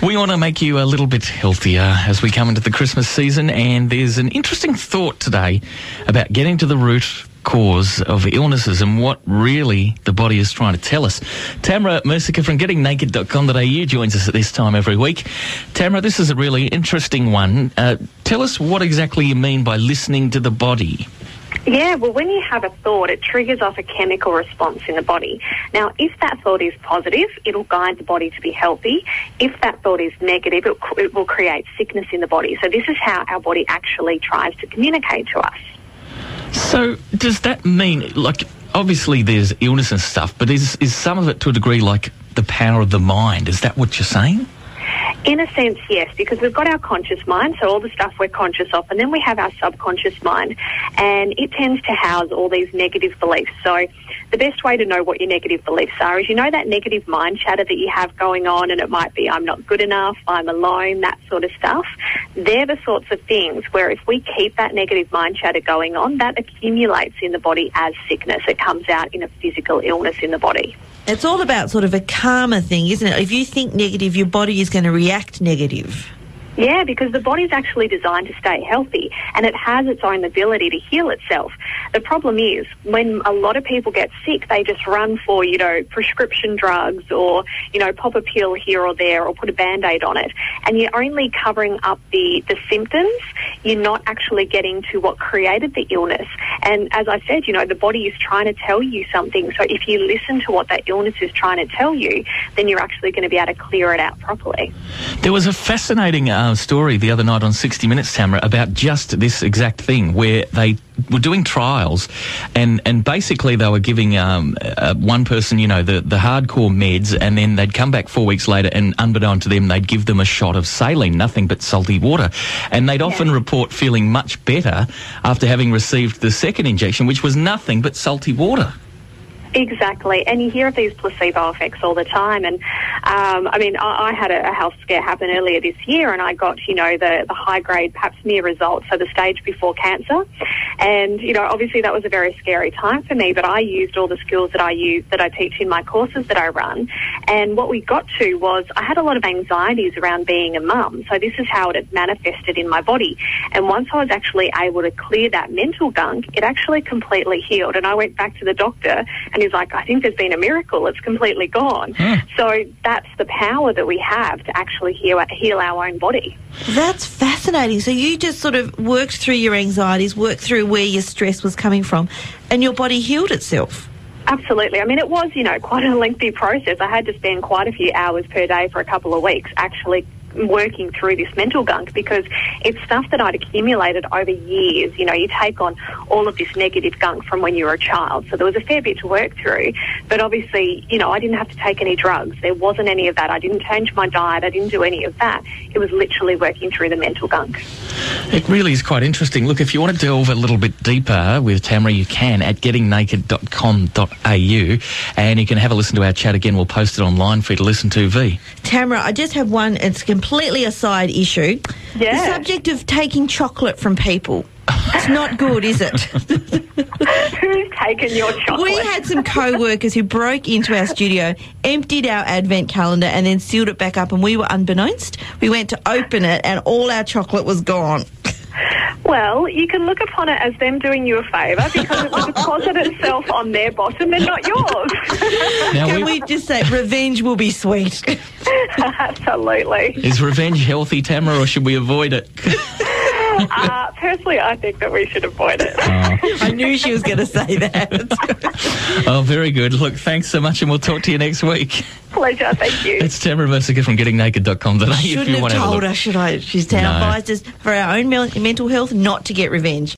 We want to make you a little bit healthier as we come into the Christmas season, and there's an interesting thought today about getting to the root cause of illnesses and what really the body is trying to tell us. Tamara Mercica from gettingnaked.com.au joins us at this time every week. Tamara, this is a really interesting one. Tell us what exactly you mean by listening to the body. Yeah, well, when you have a thought, it triggers off a chemical response in the body. Now, if that thought is positive, it'll guide the body to be healthy. If that thought is negative, it will create sickness in the body. So this is how our body actually tries to communicate to us. So does that mean, like, obviously there's illness and stuff, but is some of it to a degree like the power of the mind? Is that what you're saying? In a sense, yes, because we've got our conscious mind, so all the stuff we're conscious of, and then we have our subconscious mind, and it tends to house all these negative beliefs. So the best way to know what your negative beliefs are is, you know, that negative mind chatter that you have going on, and it might be, I'm not good enough, I'm alone, that sort of stuff. They're the sorts of things where if we keep that negative mind chatter going on, that accumulates in the body as sickness. It comes out in a physical illness in the body. It's all about sort of a karma thing, isn't it? If you think negative, your body is going to react negative. Yeah, because the body's actually designed to stay healthy, and it has its own ability to heal itself. The problem is, when a lot of people get sick, they just run for, you know, prescription drugs or, you know, pop a pill here or there or put a Band-Aid on it. And you're only covering up the symptoms. You're not actually getting to what created the illness. And as I said, you know, the body is trying to tell you something. So if you listen to what that illness is trying to tell you, then you're actually going to be able to clear it out properly. There was a fascinating story the other night on 60 Minutes, Tamara, about just this exact thing, where they were doing trials and basically they were giving one person, you know, the hardcore meds, and then they'd come back 4 weeks later and unbeknown to them, they'd give them a shot of saline, nothing but salty water. And they'd often report feeling much better after having received the second injection, which was nothing but salty water. Exactly, and you hear of these placebo effects all the time. And I mean, I had a health scare happen earlier this year, and I got, you know, the high-grade Pap smear results, so the stage before cancer. And, you know, obviously that was a very scary time for me, but I used all the skills that I teach in my courses that I run. And what we got to was I had a lot of anxieties around being a mum, so this is how it had manifested in my body. And once I was actually able to clear that mental gunk, it actually completely healed. And I went back to the doctor, and he's like, I think there's been a miracle. It's completely gone. So that's the power that we have to actually heal our own body. That's fascinating. So you just sort of worked through your anxieties, worked through where your stress was coming from, and your body healed itself. Absolutely. I mean, it was, you know, quite a lengthy process. I had to spend quite a few hours per day for a couple of weeks actually working through this mental gunk, because it's stuff that I'd accumulated over years. You know, you take on all of this negative gunk from when you were a child, so there was a fair bit to work through. But obviously, you know, I didn't have to take any drugs. There wasn't any of that. I didn't change my diet. I didn't do any of that. It was literally working through the mental gunk. It really is quite interesting. Look, if you want to delve a little bit deeper with Tamara, you can at gettingnaked.com.au, and you can have a listen to our chat again. We'll post it online for you to listen to, V. Tamara, I just have one, it's completely a side issue. Yeah. The subject of taking chocolate from people. It's not good, is it? Who's taken your chocolate? We had some co-workers who broke into our studio, emptied our advent calendar and then sealed it back up, and we were unbeknownst. We went to open it and all our chocolate was gone. Well, you can look upon it as them doing you a favour, because it was deposited itself on their bottom and not yours. Now Can we just say revenge will be sweet? Absolutely. Is revenge healthy, Tamara, or should we avoid it? Personally, I think that we should avoid it. I knew she was going to say that. Oh, very good. Look, thanks so much, and we'll talk to you next week. Pleasure, thank you. It's Tamara Mercica from gettingnaked.com.au. Shouldn't have told her, should I? She's advised us for our own mental health not to get revenge.